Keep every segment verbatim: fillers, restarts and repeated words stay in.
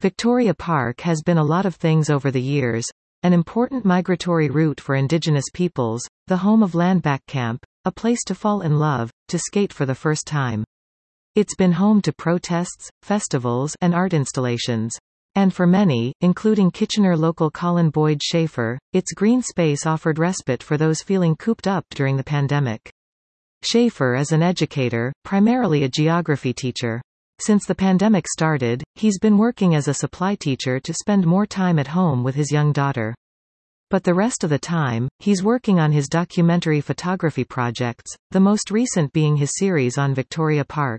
Victoria Park has been a lot of things over the years: an important migratory route for Indigenous peoples, the home of Landback Camp, a place to fall in love, to skate for the first time. It's been home to protests, festivals, and art installations. And for many, including Kitchener local Colin Boyd Schaefer, its green space offered respite for those feeling cooped up during the pandemic. Schaefer is an educator, primarily a geography teacher. Since the pandemic started, he's been working as a supply teacher to spend more time at home with his young daughter. But the rest of the time, he's working on his documentary photography projects, the most recent being his series on Victoria Park.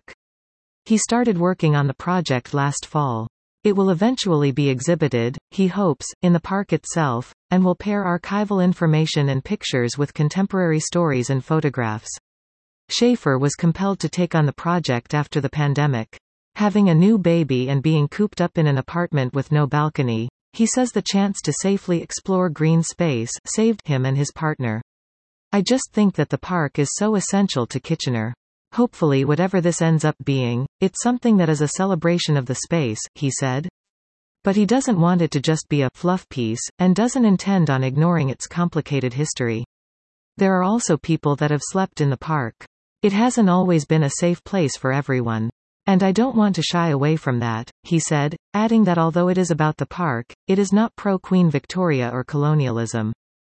He started working on the project last fall. It will eventually be exhibited, he hopes, in the park itself, and will pair archival information and pictures with contemporary stories and photographs. Schaefer was compelled to take on the project after the pandemic. Having a new baby and being cooped up in an apartment with no balcony, he says the chance to safely explore green space saved him and his partner. "I just think that the park is so essential to Kitchener. Hopefully whatever this ends up being, it's something that is a celebration of the space," he said. But he doesn't want it to just be a fluff piece, and doesn't intend on ignoring its complicated history. "There are also people that have slept in the park. It hasn't always been a safe place for everyone. And I don't want to shy away from that," he said, adding that although it is about the park, it is not pro-Queen Victoria or colonialism.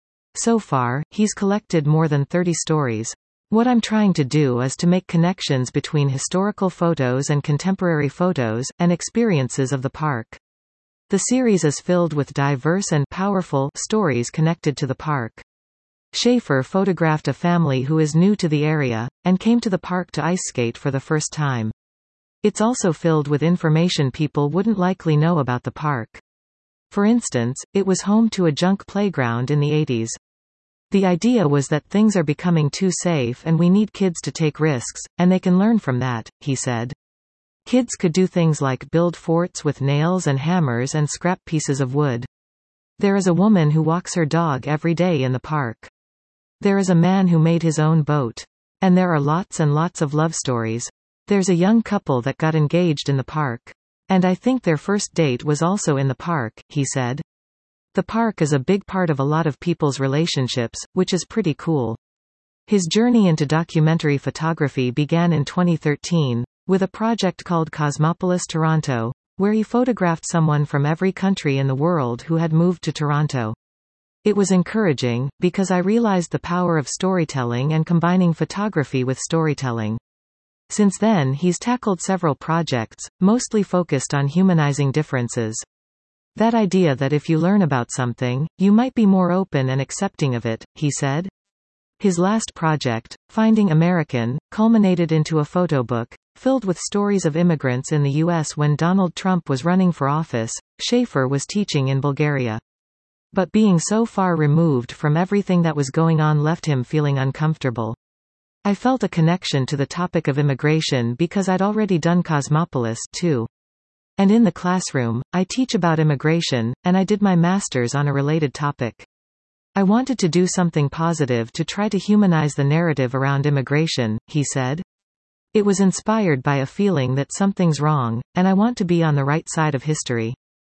So far, he's collected more than thirty stories. "What I'm trying to do is to make connections between historical photos and contemporary photos, and experiences of the park." The series is filled with diverse and powerful stories connected to the park. Schaefer photographed a family who is new to the area, and came to the park to ice skate for the first time. It's also filled with information people wouldn't likely know about the park. For instance, it was home to a junk playground in the eighties. "The idea was that things are becoming too safe and we need kids to take risks, and they can learn from that," he said. Kids could do things like build forts with nails and hammers and scrap pieces of wood. There is a woman who walks her dog every day in the park. There is a man who made his own boat. And there are lots and lots of love stories. There's a young couple that got engaged in the park. And I think their first date was also in the park," he said. The park is a big part of a lot of people's relationships, which is pretty cool. His journey into documentary photography began in twenty thirteen, with a project called Cosmopolis Toronto, where he photographed someone from every country in the world who had moved to Toronto. "It was encouraging, because I realized the power of storytelling and combining photography with storytelling." Since then he's tackled several projects, mostly focused on humanizing differences. "That idea that if you learn about something, you might be more open and accepting of it," he said. His last project, Finding American, culminated into a photo book, filled with stories of immigrants in the U S when Donald Trump was running for office. Schaefer was teaching in Bulgaria. But being so far removed from everything that was going on left him feeling uncomfortable. "I felt a connection to the topic of immigration because I'd already done Cosmopolis, too. And in the classroom, I teach about immigration, and I did my master's on a related topic. I wanted to do something positive to try to humanize the narrative around immigration," he said. "It was inspired by a feeling that something's wrong, and I want to be on the right side of history."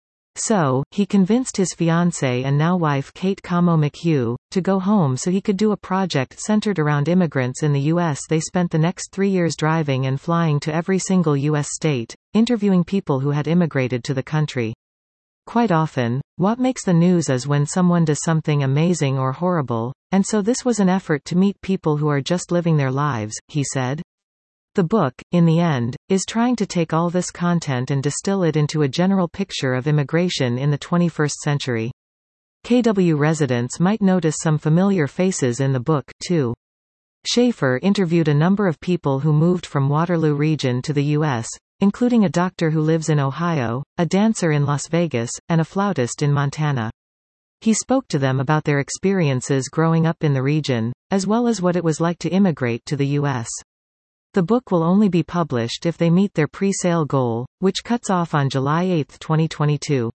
So, he convinced his fiancée and now wife Kate Camo McHugh, to go home so he could do a project centered around immigrants in the U S They spent the next three years driving and flying to every single U S state, interviewing people who had immigrated to the country. Quite often, what makes the news is when someone does something amazing or horrible, and so this was an effort to meet people who are just living their lives, he said. The book, in the end, is trying to take all this content and distill it into a general picture of immigration in the twenty-first century. K W residents might notice some familiar faces in the book, too. Schaefer interviewed a number of people who moved from Waterloo region to the U S, including a doctor who lives in Ohio, a dancer in Las Vegas, and a flautist in Montana. He spoke to them about their experiences growing up in the region, as well as what it was like to immigrate to the U S. The book will only be published if they meet their pre-sale goal, which cuts off on July eighth twenty twenty-two.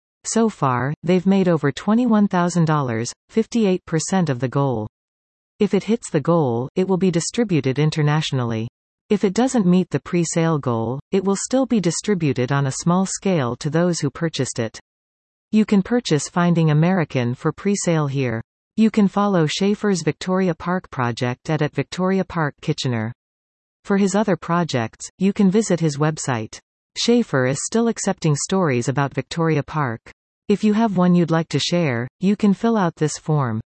So far, they've made over twenty-one thousand dollars, fifty-eight percent of the goal. If it hits the goal, it will be distributed internationally. If it doesn't meet the pre-sale goal, it will still be distributed on a small scale to those who purchased it. You can purchase Finding American for pre-sale here. You can follow Schaefer's Victoria Park project at, at Victoria Park Kitchener. For his other projects, you can visit his website. Schaefer is still accepting stories about Victoria Park. If you have one you'd like to share, you can fill out this form.